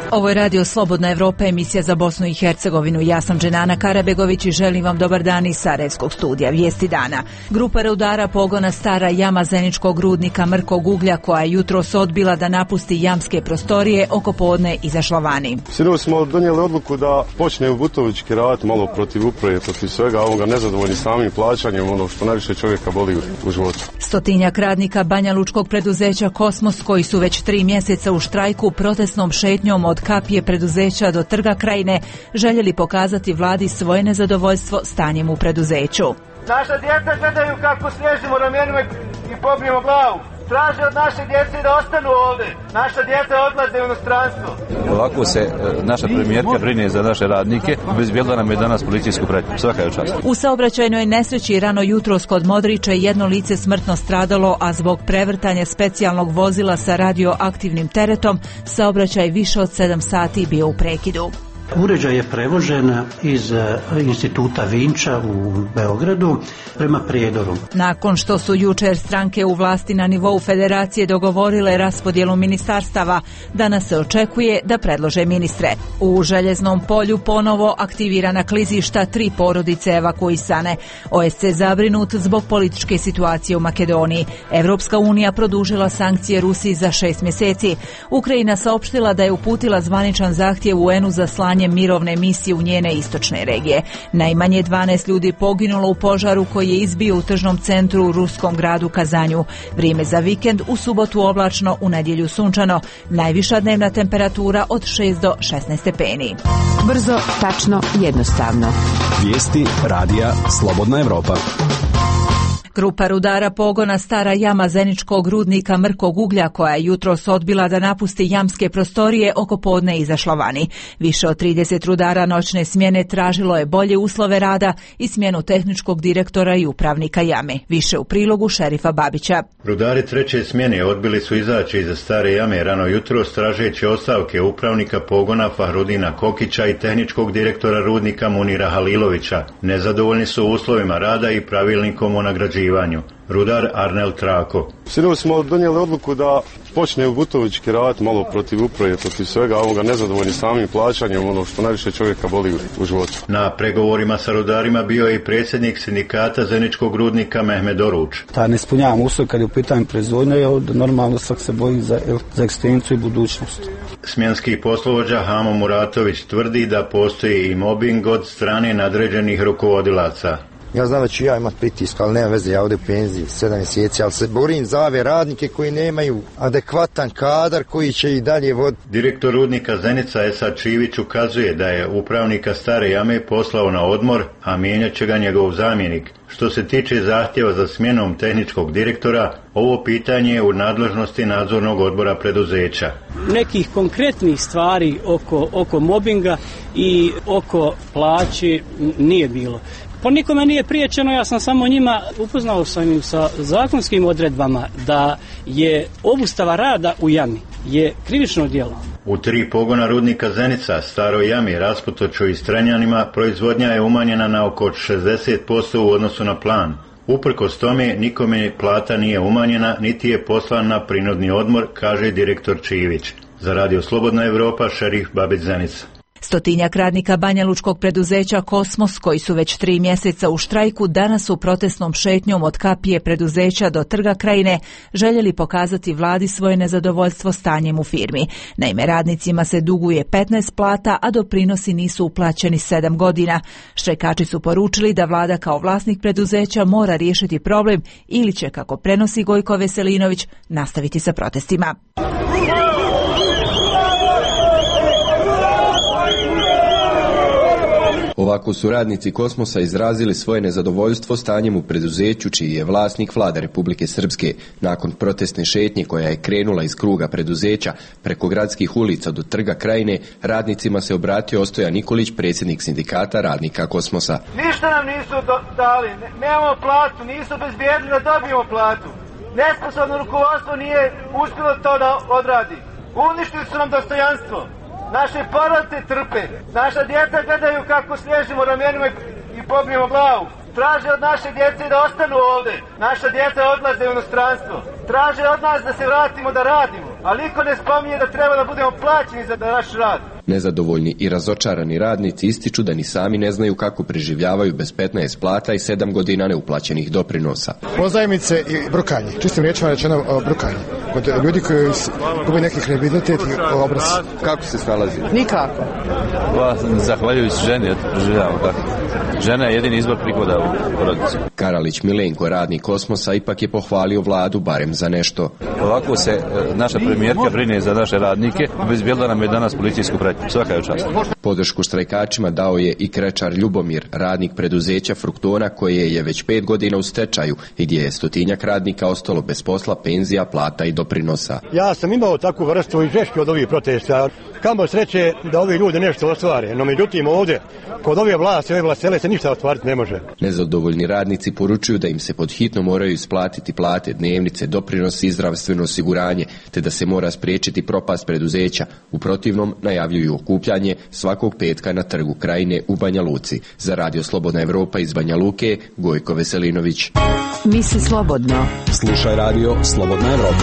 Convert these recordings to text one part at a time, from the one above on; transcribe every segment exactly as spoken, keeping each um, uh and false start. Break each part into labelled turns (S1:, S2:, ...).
S1: Ovo je Radio Slobodna Evropa, emisija za Bosnu i Hercegovinu. Ja sam Dženana Karabegović i želim vam dobar dan iz Sarajevskog studija. Vijesti dana. Grupa rudara pogona Stara jama zeničkog rudnika Mrkog uglja, koja je jutros odbila da napusti jamske prostorije, oko podne izašla vani.
S2: Sinoć smo donijeli odluku da počne u Butovički rad malo protiv uprave, protiv svega ovoga, nezadovoljni samim plaćanjem, ono što najviše čovjeka boli u životu.
S1: Stotinjak radnika banjalučkog preduzeća Kosmos, koji su već tri mjeseca u štrajku, protestnom šetnjom od kapije preduzeća do Trga Krajine, željeli pokazati vladi svoje nezadovoljstvo stanjem u preduzeću.
S3: Naša djeca gledaju kako sliježimo ramenima i pobijemo glavu. Traže od naše djece da ostanu ovdje. Naša djeca odlaze u inostranstvo.
S4: Ovako se naša premijerka brine za naše radnike, obezbijedila nam je danas policijsku pratnju. Svaka je čast.
S1: U saobraćajnoj nesreći rano jutros kod Modrića jedno lice smrtno stradalo, a zbog prevrtanja specijalnog vozila sa radioaktivnim teretom saobraćaj više od sedam sati bio u prekidu.
S5: Uređaj je prevožen iz instituta Vinča u Beogradu prema Prijedoru.
S1: Nakon što su jučer stranke u vlasti na nivou federacije dogovorile raspodjelu ministarstava, danas se očekuje da predlože ministre. U Željeznom polju ponovo aktivirana klizišta, tri porodice evakuisane. O S C zabrinut zbog političke situacije u Makedoniji. Evropska unija produžila sankcije Rusiji za šest mjeseci. Ukrajina saopštila da je uputila zvaničan zahtjev U N-u za slanje mirovne misije u njene istočne regije. Najmanje dvanaest ljudi poginulo u požaru koji je izbio u tržnom centru u ruskom gradu Kazanju. Vrijeme za vikend: u subotu oblačno, u nedjelju sunčano. Najviša dnevna temperatura od šest do šesnaest stepeni.
S6: Brzo, tačno, jednostavno.
S7: Vijesti radija Slobodna Evropa.
S1: Grupa rudara pogona Stara jama zeničkog rudnika Mrkog uglja, koja je jutros odbila da napusti jamske prostorije, oko podne izašla vani. Više od trideset rudara noćne smjene tražilo je bolje uslove rada i smjenu tehničkog direktora i upravnika jame. Više u prilogu Šerifa Babića.
S8: Rudari treće smjene odbili su izaći iza Stare jame rano jutros, tražeći ostavke upravnika pogona Fahrudina Kokića i tehničkog direktora rudnika Munira Halilovića. Nezadovoljni su uslovima rada i pravilnikom o nagrađivanju. Rudar Arnel Trako.
S2: Sinoć smo donijeli odluku da počne u Butovički rad malo protiv uprave, protiv svega ovoga, nezadovoljni samim plaćanjem, ono što najviše čovjeka boli u životu.
S8: Na pregovorima sa rudarima bio je i predsjednik sindikata zeničkog rudnika Mehmed Oruč.
S9: Ta ne ispunjavamo uslov kad je u pitanju proizvodnje, normalno svak se boji za, za egzistenciju i budućnost.
S8: Smjenski poslovođa Hamo Muratović tvrdi da postoji i mobbing od strane nadređenih rukovodilaca.
S10: Ja znam da ću ja imati pritisak, ali nema veze, ja ovdje u penziji sedam mjeseci, ali se borim za ove radnike koji nemaju adekvatan kadar koji će i dalje voditi.
S8: Direktor rudnika Zenica Esad Čivić ukazuje da je upravnika Stare jame poslao na odmor, a mijenjat će ga njegov zamjenik. Što se tiče zahtjeva za smjenom tehničkog direktora, ovo pitanje je u nadležnosti nadzornog odbora preduzeća.
S11: Nekih konkretnih stvari oko, oko mobinga i oko plaće nije bilo. Po nikome nije priječeno, ja sam samo njima upoznao sam im sa zakonskim odredbama da je obustava rada u jami je krivično djelo.
S8: U tri pogona rudnika Zenica, Staroj jami, Rasputoču i Strenjanima proizvodnja je umanjena na oko šezdeset posto u odnosu na plan. Uprkos tome nikome plata nije umanjena, niti je poslan na prinudni odmor, kaže direktor Čivić. Za Radio Slobodna Evropa, Šerif Babić Zenica.
S1: Stotinjak radnika banjalučkog preduzeća Kosmos, koji su već tri mjeseca u štrajku, danas su protestnom šetnjom od kapije preduzeća do Trga Krajine željeli pokazati vladi svoje nezadovoljstvo stanjem u firmi. Naime, radnicima se duguje petnaest plata, a doprinosi nisu uplaćeni sedam godina. Štrajkači su poručili da vlada kao vlasnik preduzeća mora riješiti problem ili će, kako prenosi Gojko Veselinović, nastaviti sa protestima.
S12: Ovako su radnici Kosmosa izrazili svoje nezadovoljstvo stanjem u preduzeću čiji je vlasnik vlada Republike Srpske. Nakon protestne šetnje koja je krenula iz kruga preduzeća preko gradskih ulica do Trga Krajine, radnicima se obratio Ostoja Nikolić, predsjednik sindikata radnika Kosmosa.
S3: Ništa nam nisu dali, nemamo platu, nisu obezbijedili da dobijemo platu. Nesposobno rukovodstvo nije uspjelo to da odradi. Uništili su nam dostojanstvo. Naše porodice trpe. Naša djeca gledaju kako sliježimo ramenima i pobijemo glavu. Traže od naše djece da ostanu ovdje. Naša djeca odlaze u inostranstvo. Traže od nas da se vratimo da radimo. Ali niko ne spominje da treba da budemo plaćeni za naš rad.
S12: Nezadovoljni i razočarani radnici ističu da ni sami ne znaju kako preživljavaju bez petnaest plata i sedam godina neuplaćenih doprinosa.
S13: Pozajmice i brukanje, čistim riječima rečeno brukanje. Kod ljudi koji gube neki kredibilitet i obraz.
S12: Kako se snalazi?
S13: Nikako.
S4: Pa, zahvaljujući ženi, preživljavamo tako. Žena je jedini izbor prihoda u porodici.
S12: Karalić Milenko, radnik Kosmosa, ipak je pohvalio vladu barem za nešto.
S4: Ovako se naša premijerka brine za naše radnike, obezbijedila nam je danas policijsku pratnju. Svaka je čast.
S12: Podršku štrajkačima dao je i Krečar Ljubomir, radnik preduzeća Fruktona, koje je već pet godina u stečaju i gdje je stotinjak radnika ostalo bez posla, penzija, plata i doprinosa.
S14: Ja sam imao takvu vrstu i žešću od ovih protesta. Kamo sreće da ovi ljudi nešto ostvare, no međutim ovdje, kod ove vlasti, ove vlastele se ništa ostvariti ne može.
S12: Nezadovoljni radnici poručuju da im se pod hitno moraju isplatiti plate, dnevnice, doprinosi i zdravstveno osiguranje, te da se mora spriječiti propast preduzeća. U protivnom najavljuju okupljanje svakog petka na Trgu Krajine u Banja Luci. Za Radio Slobodna Evropa iz Banja Luke, Gojko Veselinović.
S6: Misli slobodno.
S7: Slušaj Radio Slobodna Evropa.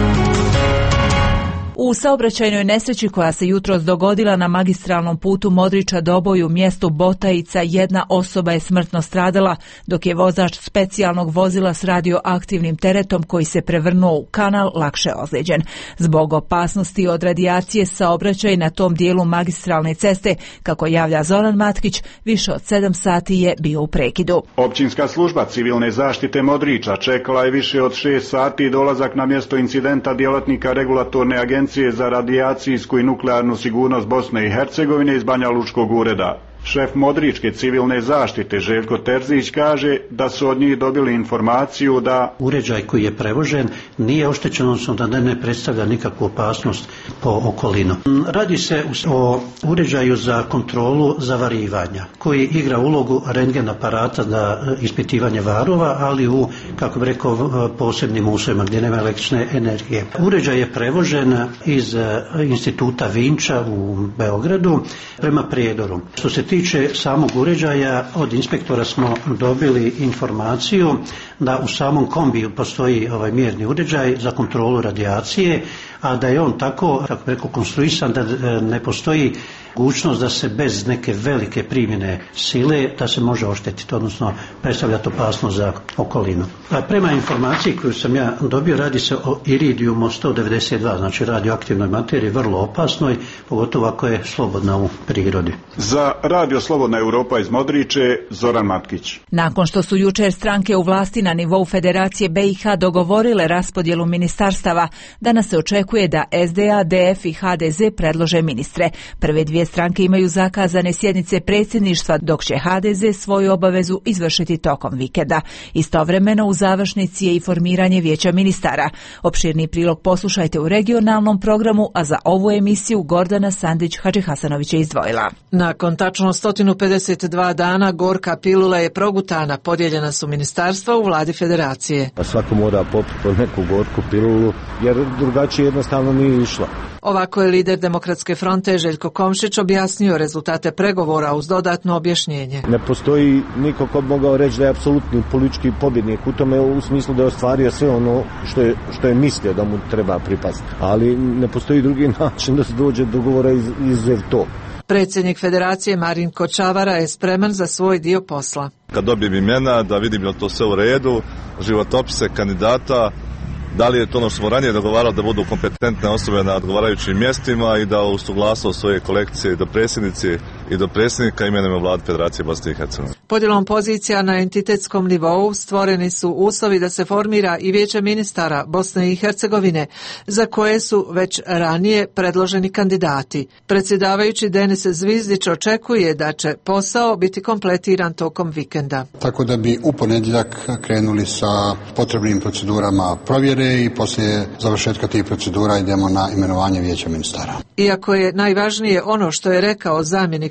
S1: U saobraćajnoj nesreći koja se jutros dogodila na magistralnom putu Modriča-Doboj u mjestu Botajica, jedna osoba je smrtno stradala, dok je vozač specijalnog vozila s radioaktivnim teretom koji se prevrnuo u kanal lakše ozlijeđen. Zbog opasnosti od radijacije saobraćaj na tom dijelu magistralne ceste, kako javlja Zoran Matkić, više od sedam sati je bio u prekidu.
S15: Općinska služba civilne zaštite Modriča čekala je više od šest sati dolazak na mjesto incidenta djelatnika regulatorne agencije za radijacijsku i nuklearnu sigurnost Bosne i Hercegovine iz Banja Lučkog ureda. Šef Modričke civilne zaštite Željko Terzić kaže da su od njih dobili informaciju da
S5: uređaj koji je prevožen nije oštećen, odnosno da ne predstavlja nikakvu opasnost po okolinu. Radi se o uređaju za kontrolu zavarivanja koji igra ulogu rentgen aparata za ispitivanje varova, ali u, kako bi rekao, posebnim uslovima gdje nema električne energije. Uređaj je prevožen iz instituta Vinča u Beogradu prema Prijedoru. Što se tiče samog uređaja, od inspektora smo dobili informaciju da u samom kombiju postoji ovaj mjerni uređaj za kontrolu radijacije, a da je on tako, kako preko konstruisan, da ne postoji mogućnost da se bez neke velike primjene sile da se može oštetiti, odnosno predstavljati opasnost za okolinu. A prema informaciji koju sam ja dobio, radi se o iridijumu sto devedeset dva, znači radioaktivnoj materiji, vrlo opasnoj, pogotovo ako je slobodna u prirodi.
S15: Za Radio Slobodna Europa iz Modriče, Zoran Matkić.
S1: Nakon što su jučer stranke u vlasti na nivou Federacije B i H dogovorile raspodjelu ministarstava, danas se očekuje da S D A, D F i H D Z predlože ministre. Prve dvije stranke imaju zakazane sjednice predsjedništva, dok će H D Z svoju obavezu izvršiti tokom vikenda. Istovremeno u završnici je i formiranje vijeća ministara. Opširni prilog poslušajte u regionalnom programu, a za ovu emisiju Gordana Sandić-Hadžihasanović je izdvojila.
S16: Nakon tačno sto pedeset dva dana gorka pilula je progutana, podijeljena su ministarstva u vladi Federacije.
S17: Pa svako mora popiti neku gorku pilulu, jer drugačije jednostavno nije išla.
S16: Ovako je lider Demokratske fronte Željko Komšić objasnio rezultate pregovora uz dodatno objašnjenje.
S17: Ne postoji niko ko bi mogao reći da je apsolutni politički pobjednik u tome, u smislu da je ostvario sve ono što je, što je mislio da mu treba pripasti. Ali ne postoji drugi način da se dođe do dogovora iz, izuzev to.
S16: Predsjednik Federacije Marin Kočavara je spreman za svoj dio posla.
S18: Kad dobijem imena, da vidim je li to sve u redu, životopise kandidata, da li je to ono što smo ranije dogovarali da budu kompetentne osobe na odgovarajućim mjestima i da u suglasnost svoje kolekcije i do predsjednici i do predsjednika imenujemo vladu Federacije Bosne i Hercegovine.
S16: Podjelom pozicija na entitetskom nivou stvoreni su uslovi da se formira i vijeće ministara Bosne i Hercegovine, za koje su već ranije predloženi kandidati. Predsjedavajući Denis Zvizdić očekuje da će posao biti kompletiran tokom vikenda.
S19: Tako da bi u ponedjeljak krenuli sa potrebnim procedurama provjere i poslije završetka tih procedura idemo na imenovanje vijeća ministara.
S16: Iako je najvažnije ono što je rekao zamjenik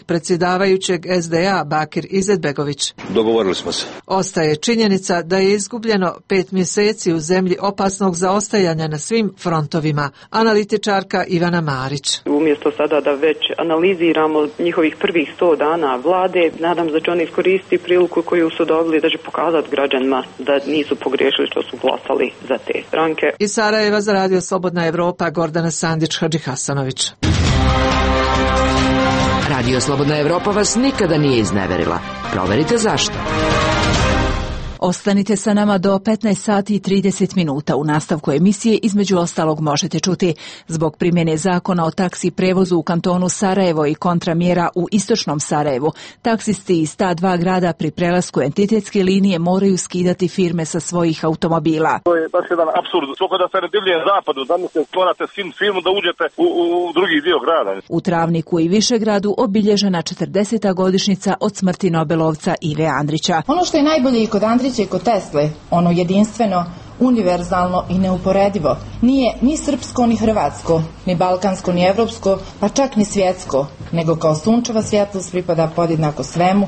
S16: predsjedavajućeg S D A Bakir Izetbegović.
S20: Dogovorili smo se.
S16: Ostaje činjenica da je izgubljeno pet mjeseci u zemlji opasnog zaostajanja na svim frontovima. Analitičarka Ivana Marić.
S21: Umjesto sada da već analiziramo njihovih prvih sto dana vlade, nadam se da će oni iskoristiti priliku koju su dobili da će pokazati građanima da nisu pogriješili što su glasali za te stranke.
S16: Iz Sarajeva za Radio Slobodna Evropa Gordana Sandić Hadžihasanović.
S6: Radio Slobodna Evropa vas nikada nije izneverila. Proverite zašto.
S1: Ostanite sa nama do petnaest sati i trideset minuta. U nastavku emisije između ostalog možete čuti: zbog primjene zakona o taksi prevozu u kantonu Sarajevo i kontramjera u istočnom Sarajevu, taksisti iz ta dva grada pri prelasku entitetske linije moraju skidati firme sa svojih automobila.
S22: To je baš jedan apsurd. Svako da se ne divlje zapadu, da mi se stvarate sin firmu da uđete u, u, u drugi dio grada.
S1: U Travniku i Višegradu obilježena četrdeseta godišnjica od smrti Nobelovca Ive Andrića.
S23: Ono što je najbolje i kod Andrića i kod Tesle, ono jedinstveno, univerzalno i neuporedivo, nije ni srpsko ni hrvatsko, ni balkansko ni evropsko, pa čak ni svjetsko, nego kao sunčeva svjetlost pripada podjednako svemu.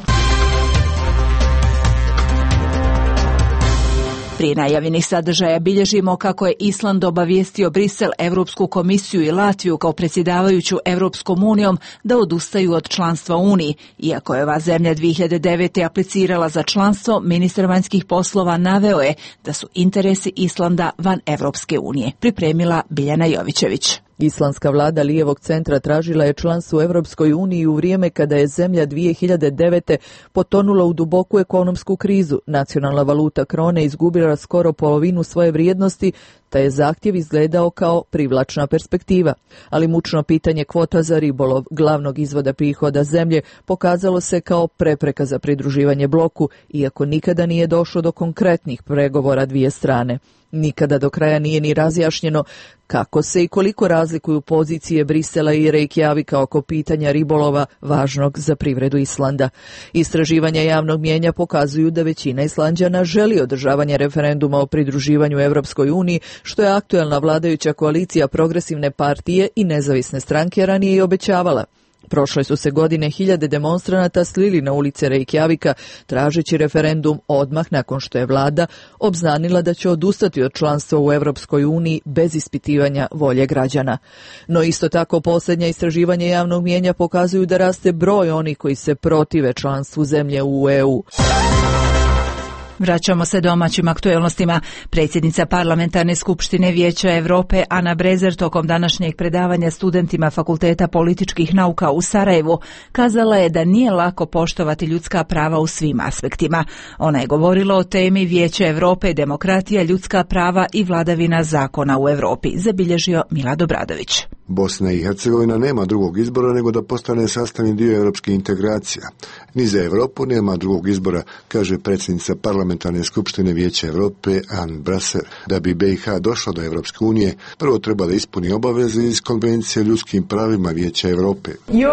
S1: Prije najavljenih sadržaja bilježimo kako je Island obavijestio Brisel, Evropsku komisiju i Latviju kao predsjedavajuću Evropskom unijom da odustaju od članstva u Uniji. Iako je ova zemlja dvije hiljade devete aplicirala za članstvo, ministar vanjskih poslova naveo je da su interesi Islanda van Evropske unije. Pripremila Biljana Jovićević.
S24: Islandska vlada lijevog centra tražila je članstvo u Evropskoj uniji u vrijeme kada je zemlja dvije hiljade devete potonula u duboku ekonomsku krizu. Nacionalna valuta krone izgubila skoro polovinu svoje vrijednosti, te je zahtjev izgledao kao privlačna perspektiva. Ali mučno pitanje kvota za ribolov, glavnog izvoda prihoda zemlje, pokazalo se kao prepreka za pridruživanje bloku, iako nikada nije došlo do konkretnih pregovora dvije strane. Nikada do kraja nije ni razjašnjeno kako se i koliko razlikuju pozicije Brisela i Reykjavika oko pitanja ribolova važnog za privredu Islanda. Istraživanja javnog mnijenja pokazuju da većina Islanđana želi održavanje referenduma o pridruživanju Evropskoj uniji, što je aktuelna vladajuća koalicija Progresivne partije i Nezavisne stranke ranije i obećavala. Prošle su se godine hiljade demonstranata slili na ulice Reykjavika tražeći referendum odmah nakon što je vlada obznanila da će odustati od članstva u Evropskoj uniji bez ispitivanja volje građana. No isto tako posljednja istraživanja javnog mnijenja pokazuju da raste broj onih koji se protive članstvu zemlje u E U.
S1: Vraćamo se domaćim aktuelnostima. Predsjednica Parlamentarne skupštine Vijeća Europe Ana Brezer tokom današnjeg predavanja studentima Fakulteta političkih nauka u Sarajevu kazala je da nije lako poštovati ljudska prava u svim aspektima. Ona je govorila o temi Vijeća Europe, demokratija, ljudska prava i vladavina zakona u Europi, zabilježio Milad Obradović.
S25: Bosna i Hercegovina nema drugog izbora nego da postane sastavni dio europskih integracija. Ni za Europu nema drugog izbora, kaže predsjednica Parlamentarne skupštine Vijeća Europe Anne Brasser. Da bi B i H došla do Europske unije, prvo treba da ispuni obaveze iz Konvencije o ljudskim pravima Vijeća Europe.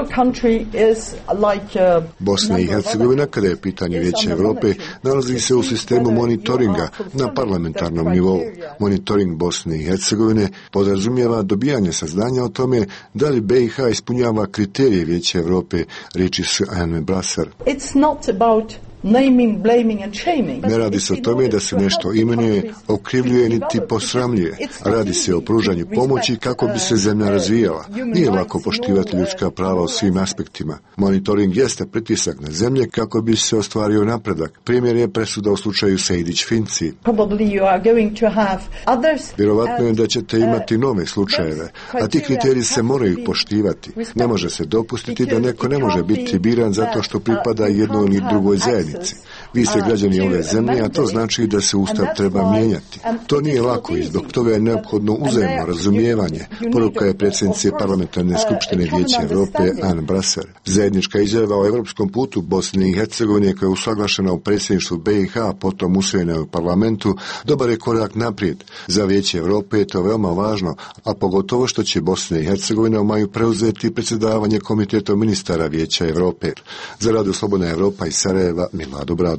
S25: Bosna i Hercegovina, kada je pitanje Vijeća Europe, nalazi se u sistemu monitoringa na parlamentarnom nivou. Monitoring Bosne i Hercegovine podrazumijeva dobijanje saznanja o tome da li B i H ispunjava kriterije Vijeća Europe, riječi su Anne Brasser.
S26: Naming, blaming and shaming.
S25: Ne radi se o tome da se nešto imenuje, okrivljuje niti posramljuje. Radi se o pružanju pomoći kako bi se zemlja razvijala. Nije lako poštivati ljudska prava u svim aspektima. Monitoring jeste pritisak na zemlje kako bi se ostvario napredak. Primjer je presuda u slučaju Sejdić-Finci. Vjerovatno je da ćete imati nove slučajeve, a ti kriteriji se moraju poštivati. Ne može se dopustiti da neko ne može biti biran zato što pripada jednoj ili drugoj zajednici. Vi ste građani ove zemlje, a to znači da se Ustav treba mijenjati. To nije lako i zbog toga je neophodno uzajamno razumijevanje, poruka je predsjednice Parlamentarne skupštine Vijeća Europe Anne Brasser. Zajednička izjava o europskom putu Bosne i Hercegovine koja je usaglašena u predsjedništvu B i H, potom usvojena u parlamentu, dobar je korak naprijed. Za Vijeće Europe je to veoma važno, a pogotovo što će Bosna i Hercegovina u maju preuzeti predsjedavanje Komitetom ministara Vijeća Europe. Za Radio Slobodna Evropa iz Sarajeva, Milad Obradović.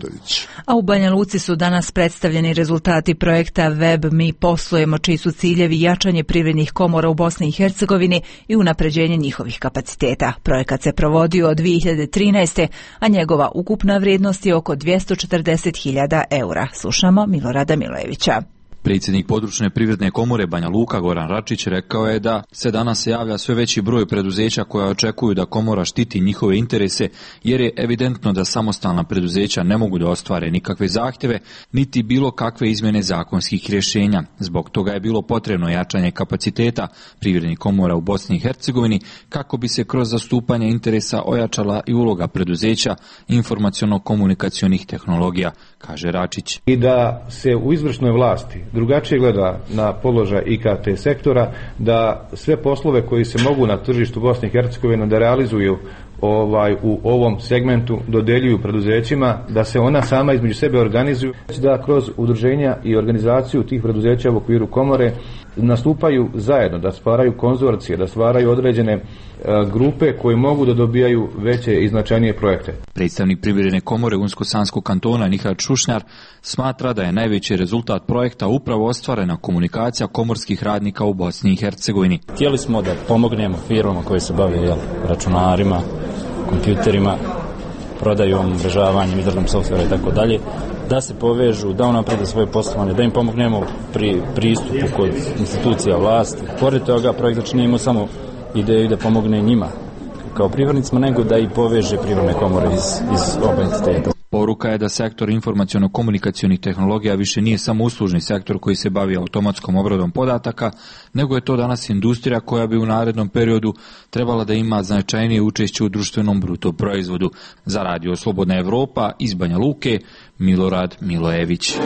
S25: Nedović.
S1: A u Banja Luci su danas predstavljeni rezultati projekta Web Mi poslujemo, čiji su ciljevi jačanje privrednih komora u Bosni i Hercegovini i unapređenje njihovih kapaciteta. Projekat se provodio od dvije hiljade trinaeste. a njegova ukupna vrijednost je oko dvjesto četrdeset hiljada eura. Slušamo Milorada Milojevića.
S2: Predsjednik područne privredne komore Banja Luka Goran Račić rekao je da se danas javlja sve veći broj preduzeća koja očekuju da komora štiti njihove interese, jer je evidentno da samostalna preduzeća ne mogu da ostvare nikakve zahtjeve niti bilo kakve izmjene zakonskih rješenja. Zbog toga je bilo potrebno jačanje kapaciteta privrednih komora u Bosni i Hercegovini kako bi se kroz zastupanje interesa ojačala i uloga preduzeća informaciono-komunikacionih tehnologija, kaže Račić.
S9: I da se u izvršnoj vlasti drugačije gleda na položaj I K T sektora, da sve poslove koji se mogu na tržištu Bosne i Hercegovine da realizuju ovaj u ovom segmentu dodjeljuju preduzećima, da se ona sama između sebe organizuju, da kroz udruženja i organizaciju tih preduzeća u okviru komore nastupaju zajedno, da stvaraju konzorcije, da stvaraju određene e, grupe koje mogu da dobijaju veće i značajnije projekte.
S2: Predstavnik privredne komore Unsko-Sanskog kantona Nihad Šušnjar smatra da je najveći rezultat projekta upravo ostvarena komunikacija komorskih radnika u Bosni i Hercegovini.
S10: Htjeli smo da pomognemo firmama koje se bave jel, računarima, kompjuterima, prodajom, umrežavanjem, izradom softvera i tako dalje, da se povežu, da unaprede svoje poslovanje, da im pomognemo pri pristupu kod institucija vlasti. Pored toga, projekt znači nije imao samo ideju da pomogne njima kao privrednicima, nego da i poveže privredne komore iz, iz oba entiteta.
S2: Poruka je da sektor informaciono-komunikacionih tehnologija više nije samo uslužni sektor koji se bavi automatskom obradom podataka, nego je to danas industrija koja bi u narednom periodu trebala da ima značajnije učešće u društvenom bruto proizvodu. Za Radio Slobodna Evropa iz Banja Luke, Milorad Milojević.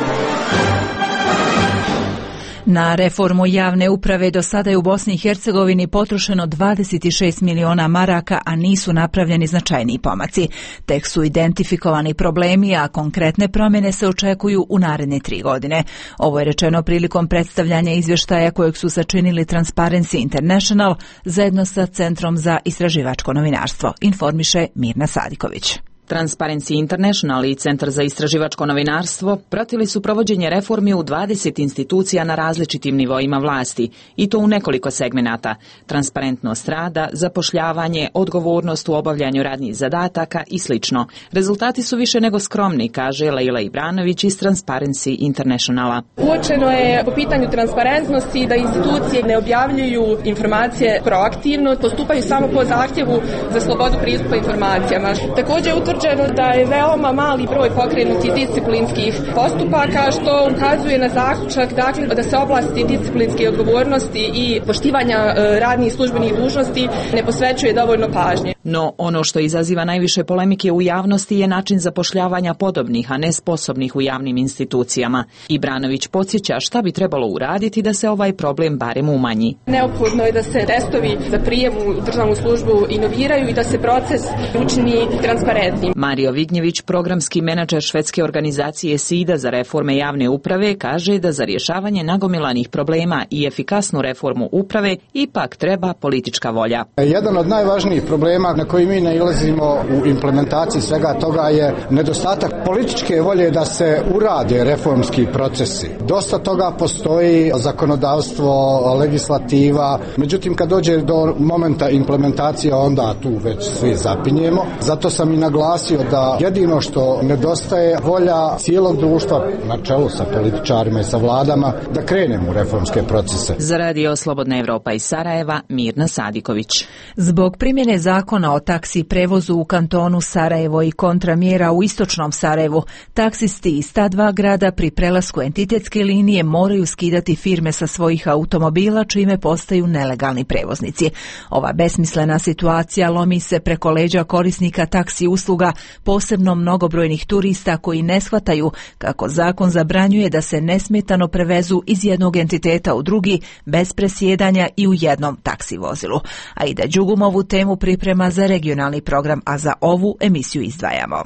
S1: Na reformu javne uprave do sada je u Bosni i Hercegovini potrošeno dvadeset šest miliona maraka, a nisu napravljeni značajniji pomaci. Tek su identifikovani problemi, a konkretne promjene se očekuju u naredne tri godine. Ovo je rečeno prilikom predstavljanja izvještaja kojeg su sačinili Transparency International zajedno sa Centrom za istraživačko novinarstvo, informiše Mirna Sadiković.
S11: Transparency International i Centar za istraživačko novinarstvo pratili su provođenje reformi u dvadeset institucija na različitim nivoima vlasti, i to u nekoliko segmenata: transparentnost rada, zapošljavanje, odgovornost u obavljanju radnih zadataka i sl. Rezultati su više nego skromni, kaže Lejla Ibranović iz Transparency Internationala.
S20: Uočeno je po pitanju transparentnosti da institucije ne objavljuju informacije proaktivno, postupaju samo po zahtjevu za slobodu pristupa informacijama. Također je da je veoma mali broj pokrenutih disciplinskih postupaka, što ukazuje na zaključak dakle, da se oblasti disciplinske odgovornosti i poštivanja e, radnih službenih dužnosti ne posvećuje dovoljno pažnje.
S11: No, ono što izaziva najviše polemike u javnosti je način zapošljavanja podobnih, a ne sposobnih u javnim institucijama. Ibranović podsjeća šta bi trebalo uraditi da se ovaj problem barem umanji.
S20: Neophodno je da se testovi za prijem u državnu službu inoviraju i da se proces učini transparentnim.
S11: Mario Vignjević, programski menadžer švedske organizacije SIDA za reforme javne uprave, kaže da za rješavanje nagomilanih problema i efikasnu reformu uprave ipak treba politička volja.
S26: Jedan od najvažnijih problema na koji mi nailazimo u implementaciji svega toga je nedostatak političke volje da se urade reformski procesi. Dosta toga postoji, zakonodavstvo, legislativa, međutim kad dođe do momenta implementacije onda tu već svi zapinjemo. Zato sam i naglasio da jedino što nedostaje volja cijelog društva na čelu sa političarima i sa vladama da krenemo u reformske procese.
S11: Za Radio Slobodna Evropa iz Sarajeva, Mirna Sadiković.
S1: Zbog primjene zakona o taksi prevozu u kantonu Sarajevo i kontramjera u istočnom Sarajevu, taksisti iz ta dva grada pri prelasku entitetske linije moraju skidati firme sa svojih automobila, čime postaju nelegalni prevoznici. Ova besmislena situacija lomi se preko leđa korisnika taksi usluga, posebno mnogobrojnih turista koji ne shvataju kako zakon zabranjuje da se nesmetano prevezu iz jednog entiteta u drugi bez presjedanja i u jednom taksi vozilu. A i da Đugum ovu temu priprema za regionalni program, a za ovu emisiju izdvajamo.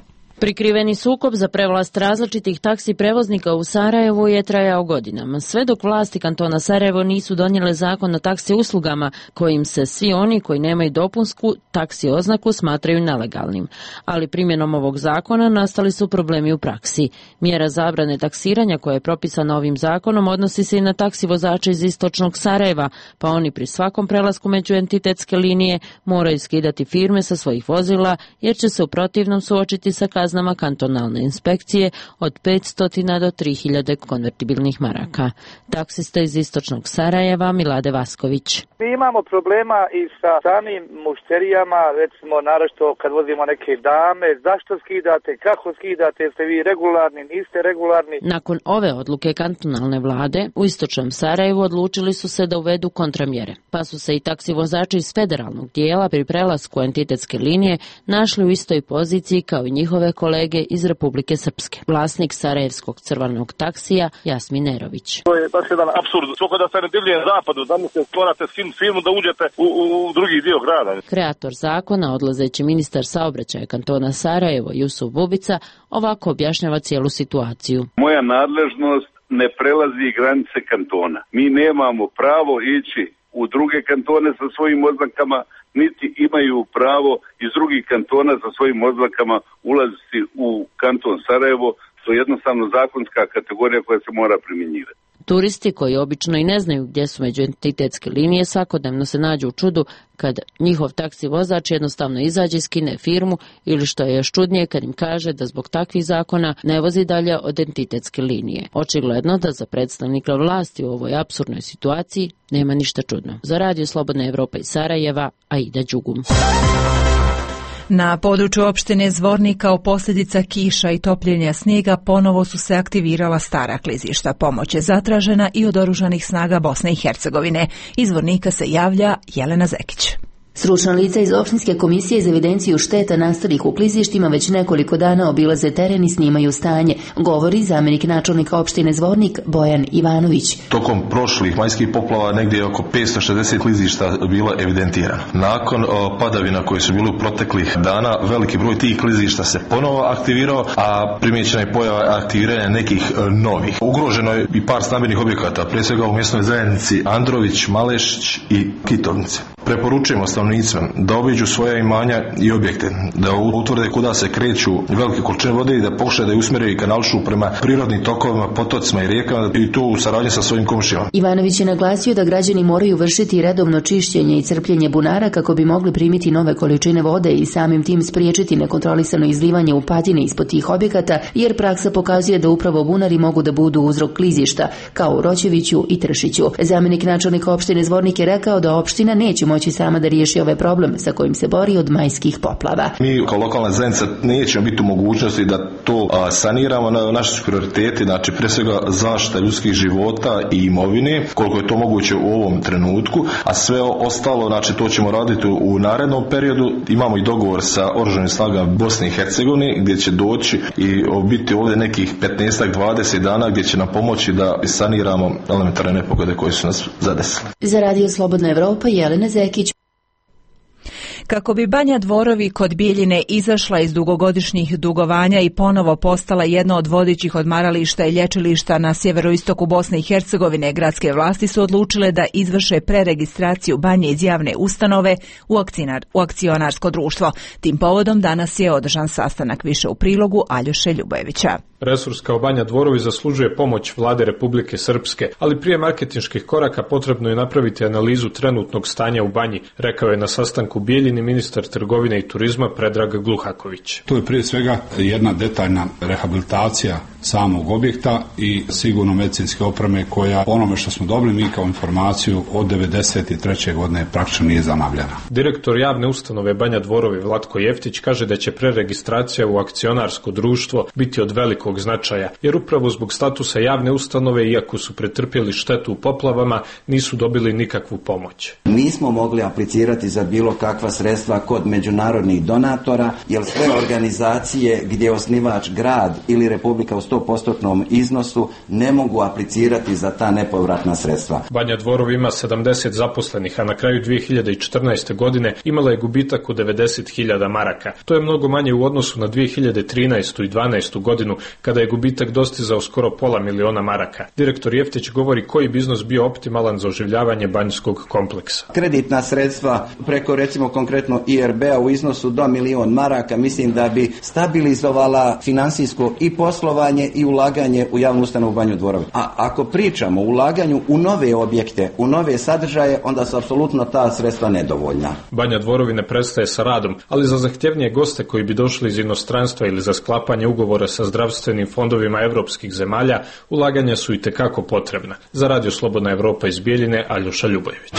S3: Prikriveni sukob za prevlast različitih taksi prevoznika u Sarajevu je trajao godinama, sve dok vlasti kantona Sarajevo nisu donijele zakon o taksi uslugama kojim se svi oni koji nemaju dopunsku taksi oznaku smatraju nelegalnim. Ali primjenom ovog zakona nastali su problemi u praksi. Mjera zabrane taksiranja koja je propisana ovim zakonom odnosi se i na taksi vozače iz istočnog Sarajeva, pa oni pri svakom prelasku među entitetske linije moraju skidati firme sa svojih vozila jer će se u protivnom suočiti sa kaznama kantonalne inspekcije od petsto do tri hiljade konvertibilnih maraka. Taksista iz istočnog Sarajeva Milade Vasković.
S4: Mi imamo problema i sa samim mušterijama, recimo naročito kad vozimo neke dame, zašto skidate, kako skidate, jeste vi regularni, niste regularni.
S3: Nakon ove odluke kantonalne vlade u istočnom Sarajevu odlučili su se da uvedu kontramjere, pa su se i taksi vozači iz federalnog dijela pri prelasku entitetske linije našli u istoj poziciji kao i njihove kolege iz Republike Srpske. Vlasnik sarajevskog crvenog taksija Jasmin Nerović.
S22: To je baš jedan apsurd. Svako da se ne divlje zapadu, da mi se stvarate skin filmu da uđete u, u, u drugi dio grada.
S3: Kreator zakona, odlazeći ministar saobraćaja kantona Sarajevo Jusuf Bubica, ovako objašnjava cijelu situaciju.
S8: Moja nadležnost ne prelazi granice kantona. Mi nemamo pravo ići u druge kantone sa svojim oznakama, niti imaju pravo iz drugih kantona sa svojim oznakama ulaziti u kanton Sarajevo. To je jednostavno zakonska kategorija koja se mora primjenjivati.
S3: Turisti koji obično i ne znaju gdje su međuentitetske linije svakodnevno se nađu u čudu kad njihov taksi vozač jednostavno izađe, skine firmu ili što je još čudnije kad im kaže da zbog takvih zakona ne vozi dalje od entitetske linije. Očigledno da za predstavnika vlasti u ovoj apsurdnoj situaciji nema ništa čudno. Za Radio Slobodna Evropa iz Sarajeva, Aida Đugum.
S1: Na području opštine Zvornik kao posljedica kiša i topljenja snijega ponovo su se aktivirala stara klizišta. Pomoć je zatražena i od oružanih snaga Bosne i Hercegovine. Iz Zvornika se javlja Jelena Zekić.
S12: Stručna lica iz Opštinske komisije za evidenciju šteta nastalih u klizištima već nekoliko dana obilaze teren i snimaju stanje, govori zamjenik načelnika opštine Zvornik Bojan Ivanović.
S13: Tokom prošlih majskih poplava negdje oko petsto šezdeset klizišta bilo evidentirano. Nakon o, padavina koji su bili u proteklih dana, veliki broj tih klizišta se ponovo aktivirao, a primijećena je pojava aktiviranja nekih o, novih. Ugroženo je i par stambenih objekata, prije svega u mjesnoj zajednici Andrović, Malešić i Kitovnice. Preporučujemo stanovnicima da obiđu svoja imanja i objekte, da utvrde kuda se kreću velike količine vode i da pokušaju da je usmjere i kanališu prema prirodnim tokovima, potocima i rijekama i to u saradnji sa svojim komšijama.
S12: Ivanović je naglasio da građani moraju vršiti redovno čišćenje i crpljenje bunara kako bi mogli primiti nove količine vode i samim tim spriječiti nekontrolisano izlivanje u patine ispod tih objekata, jer praksa pokazuje da upravo bunari mogu da budu uzrok klizišta, kao u Roćeviću i Tršiću. Zamjenik načelnika opštine Zvornik je rekao da opština neće moći sama da riješi ovaj problem sa kojim se bori od majskih poplava.
S13: Mi kao lokalna zajednica nećemo biti u mogućnosti da to a, saniramo. Na, naši su prioriteti, znači pre svega zaštita ljudskih života i imovine, koliko je to moguće u ovom trenutku, a sve ostalo, znači to ćemo raditi u, u narednom periodu. Imamo i dogovor sa oružanim snagama Bosne i Hercegovine gdje će doći i biti ovdje nekih petnaest do dvadeset dana gdje će nam pomoći da saniramo elementarne nepogode koje su nas zadesile.
S12: Za Radio Slobodna Evropa, Jelena Zekić.
S1: Kako bi Banja Dvorovi kod Bijeljine izašla iz dugogodišnjih dugovanja i ponovo postala jedno od vodećih odmarališta i lječilišta na sjeveroistoku Bosne i Hercegovine, gradske vlasti su odlučile da izvrše preregistraciju Banje iz javne ustanove u, akcinar, u akcionarsko društvo. Tim povodom danas je održan sastanak. Više u prilogu Aljoše Ljubojevića.
S14: Resurs kao Banja Dvorovi zaslužuje pomoć vlade Republike Srpske, ali prije marketinških koraka potrebno je napraviti analizu trenutnog stanja u Banji, rekao je na sastanku Bijeljini ministar trgovine i turizma Predrag Gluhaković.
S27: To je prije svega jedna detaljna rehabilitacija samog objekta i sigurno medicinske opreme koja, onome što smo dobili mi kao informaciju, od devedeset treće godine praktično nije zanavljena.
S14: Direktor javne ustanove Banja Dvorovi Vlatko Jeftić kaže da će preregistracija u akcionarsko društvo biti od velikog značaja, jer upravo zbog statusa javne ustanove, iako su pretrpjeli štetu u poplavama, nisu dobili nikakvu pomoć.
S28: Nismo mogli aplicirati za bilo kakva sredstva kod međunarodnih donatora, jer sve organizacije gdje je osnivač grad ili Republika u sto sto posto iznosu ne mogu aplicirati za ta nepovratna sredstva.
S14: Banja Dvorov ima sedamdeset zaposlenih, a na kraju dvije hiljade četrnaeste. godine imala je gubitak od devedeset hiljada maraka. To je mnogo manje u odnosu na dvije hiljade trinaestu. i dvanaestu. godinu, kada je gubitak dostizao skoro pola miliona maraka. Direktor Jeftić govori koji bi iznos bio optimalan za oživljavanje banjskog kompleksa.
S28: Kreditna sredstva preko recimo konkretno I R B-a u iznosu do milion maraka mislim da bi stabilizovala finansijsko i poslovanje i ulaganje u javnu ustanovu Banju Dvorovi. A ako pričamo o ulaganju u nove objekte, u nove sadržaje, onda su apsolutno ta sredstva nedovoljna.
S14: Banja Dvorovi ne prestaje sa radom, ali za zahtjevnije goste koji bi došli iz inostranstva ili za sklapanje ugovora sa zdravstvenim fondovima evropskih zemalja, ulaganja su i tekako potrebna. Za Radio Slobodna Evropa iz Bijeljine, Aljoša Ljubojević.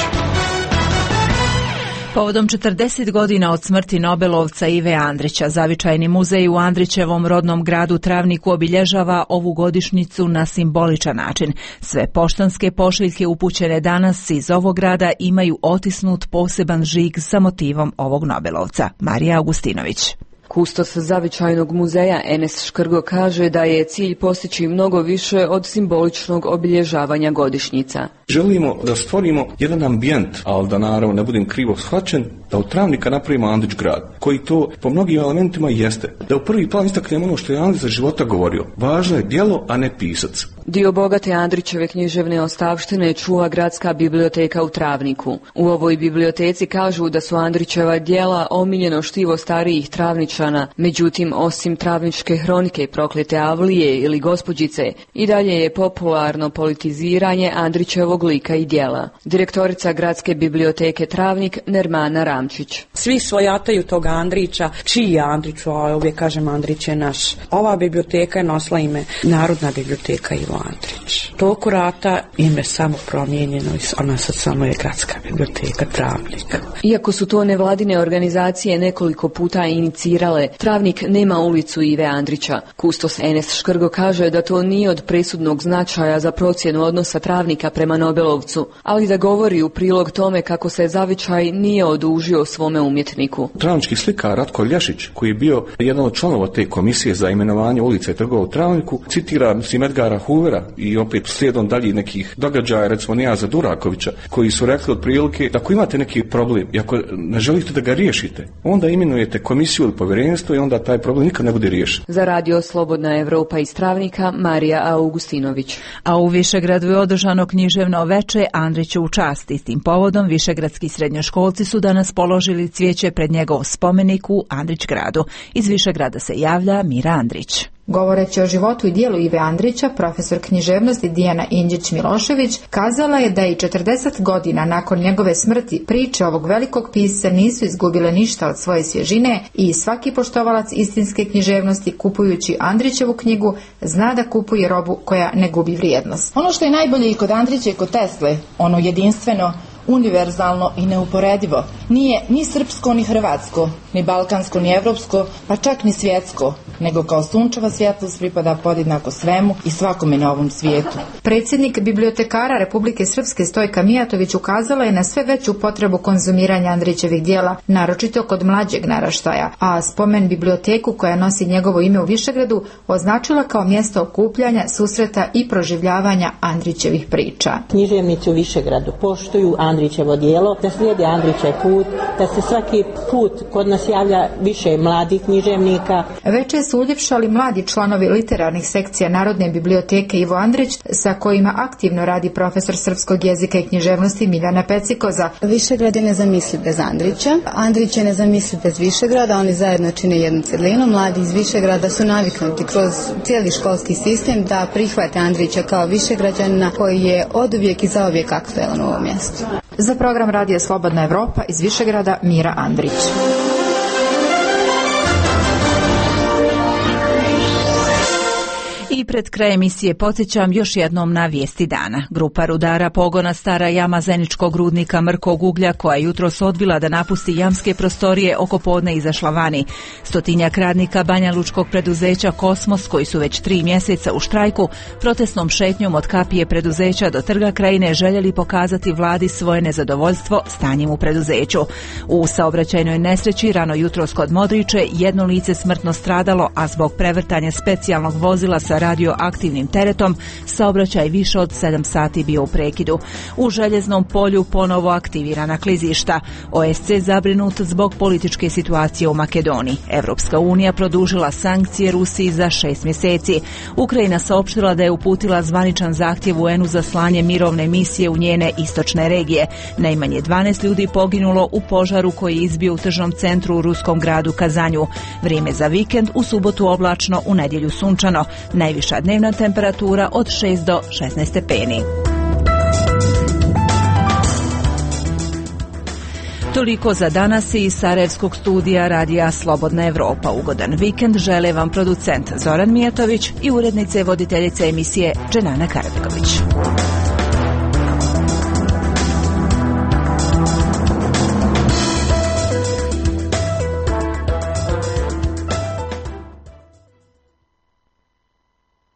S1: Povodom četrdeset godina od smrti Nobelovca Ive Andrića, Zavičajni muzej u Andrićevom rodnom gradu Travniku obilježava ovu godišnjicu na simboličan način. Sve poštanske pošiljke upućene danas iz ovog grada imaju otisnut poseban žig sa motivom ovog Nobelovca. Marija Augustinović.
S5: Kustos Zavičajnog muzeja Enes Škrgo kaže da je cilj postići mnogo više od simboličnog obilježavanja godišnjica.
S7: Želimo da stvorimo jedan ambijent, ali da naravno ne budem krivo shvaćen, da od Travnika napravimo Andrić grad, koji to po mnogim elementima jeste. Da u prvi plan istaknemo ono što je Andrić za života govorio. Važno je djelo, a ne pisac.
S5: Dio bogate Andrićeve književne ostavštine čuva gradska biblioteka u Travniku. U ovoj biblioteci kažu da su Andrićeva djela omiljeno štivo starijih Travničana, međutim osim Travničke hronike Proklete Avlije ili Gospođice, i dalje je popularno politiziranje Andrićevog lika i djela. Direktorica gradske biblioteke Travnik Nermana Ramčić.
S15: Svi svojataju toga Andrića, čiji je Andrić, a uvijek kažem Andrić je naš. Ova biblioteka je nosila ime Narodna biblioteka Ivo Andrić. Toku rata ime samo promijenjeno i ona sad samo je gradska biblioteka Travnik.
S5: Iako su to nevladine organizacije nekoliko puta inicirale, Travnik nema ulicu Ive Andrića. Kustos Enes Škrgo kaže da to nije od presudnog značaja za procjenu odnosa Travnika prema Nobelovcu, ali da govori u prilog tome kako se Zavičaj nije odužio svome umjetniku.
S7: Travnički slikar Ratko Ljašić, koji je bio jedan od članova te komisije za imenovanje ulica i trgova u Travniku, citira mislim Edgara Hoovera i opet slijedom dalje nekih događaja, recimo Nijaza Durakovića, koji su rekli otprilike da ako imate neki problem i ako ne želite da ga riješite, onda imenujete komisiju ili povjerenstvo i onda taj problem nikad ne bude riješen.
S5: Za Radio Slobodna Evropa iz Travnika, Marija Augustinović.
S1: A u Višegradu je održano književno veče Andriću u čast. I s tim povodom višegradski srednjoškolci su danas položili cvijeće pred njegov spomenik u Andrić gradu. Iz Višegrada se javlja Mira Andrić.
S16: Govoreći o životu i dijelu Ive Andrića, profesor književnosti Dijana Indjić-Milošević kazala je da i četrdeset godina nakon njegove smrti priče ovog velikog pisca nisu izgubile ništa od svoje svježine i svaki poštovalac istinske književnosti kupujući Andrićevu knjigu zna da kupuje robu koja ne gubi vrijednost. Ono što je najbolje i kod Andrića i kod Tesle, ono jedinstveno, univerzalno i neuporedivo, nije ni srpsko ni hrvatsko, ni balkansko ni evropsko, pa čak ni svjetsko, nego kao sunčeva svjetlost pripada podjednako svemu i svakome na ovom svijetu. Predsjednik bibliotekara Republike Srpske Stojka Mijatović ukazala je na sve veću potrebu konzumiranja Andrićevih djela, naročito kod mlađeg naraštaja, a spomen biblioteku koja nosi njegovo ime u Višegradu označila kao mjesto okupljanja, susreta i proživljavanja Andrićevih priča.
S17: Književnici u Višegradu poštuju Andrićevo djelo, da slijede Andrićev put, da se svaki put kod nas javlja više mladih književnika.
S16: Veče su uljepšali mladi članovi literarnih sekcija Narodne biblioteke Ivo Andrić, sa kojima aktivno radi profesor srpskog jezika i književnosti Miljana Pecikoza.
S18: Višegrad je nezamisliv bez Andrića, Andrić je nezamisliv bez Višegrada, oni zajedno čine jednu cjelinu. Mladi iz Višegrada su naviknuti kroz cijeli školski sistem da prihvate Andrića kao Višegrađanina koji je oduvijek i zauvijek aktualan u ovom mjestu.
S16: Za program Radija Slobodna Evropa iz Višegrada Mira Andrić.
S1: I pred kraj emisije podsjećam još jednom na vijesti dana. Grupa rudara pogona Stara jama Zeničkog rudnika Mrkog uglja, koja je jutros odbila da napusti jamske prostorije, oko podne izašla vani. Stotinjak radnika banjalučkog preduzeća Kosmos, koji su već tri mjeseca u štrajku, protestnom šetnjom od kapije preduzeća do Trga Krajine željeli pokazati vladi svoje nezadovoljstvo stanjem u preduzeću. U saobraćajnoj nesreći rano jutros kod Modriče jedno lice smrtno stradalo, a zbog prevrtanja specijalnog vozila sa radioaktivnim teretom, saobraćaj više od sedam sati bio u prekidu. U Željeznom polju ponovo aktivirana klizišta. O S C zabrinut zbog političke situacije u Makedoniji. Evropska unija produžila sankcije Rusiji za šest mjeseci. Ukrajina saopštila da je uputila zvaničan zahtjev U N U za slanje mirovne misije u njene istočne regije. Najmanje dvanaest ljudi poginulo u požaru koji je izbio u tržnom centru u ruskom gradu Kazanju. Vrijeme za vikend: u subotu oblačno, u nedjelju sunčano. Najviša dnevna temperatura od šest do šesnaest stepeni. Toliko za danas iz Sarajevskog studija Radija Slobodna Evropa. Ugodan vikend žele vam producent Zoran Mijatović i urednice voditeljice emisije Dženana Karabiković.